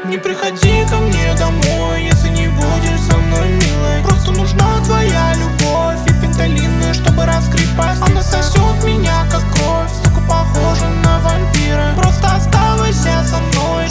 Не приходи ко мне домой, если не будешь со мной, милой. Просто нужна твоя любовь и пенталины, чтобы раскрыть пасть. Она сосет меня как кровь, сука, похожа на вампира. Просто оставайся со мной,